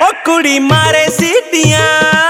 ओ कुड़ी मारे सीटियां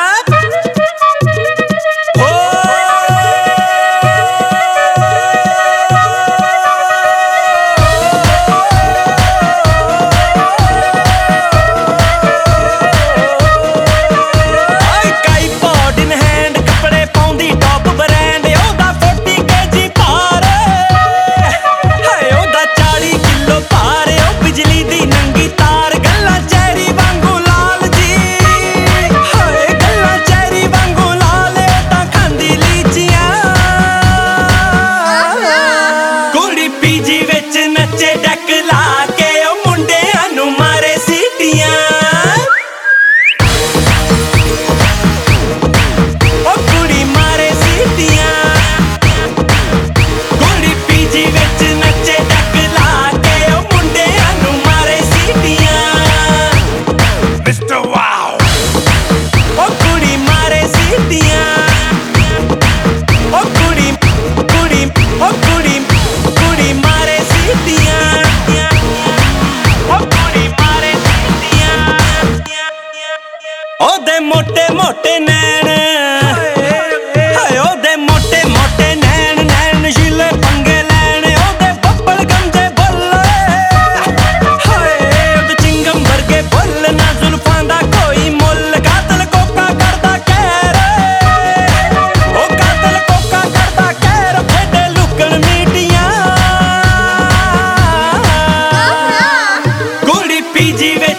ओदे मोटे मोटे नैन हाय ओदे मोटे मोटे नैन नैन शीले पंगे लैन ओदे बब्बल गंजे बोले हाय ओदे चिंगम वर्गे बोल ना जुल्फां दा कोई मुल कातल कोका करदा कहर ओ कातल कोका करदा कहर फेडे लुकण मीटियां कुड़ी पीजी वे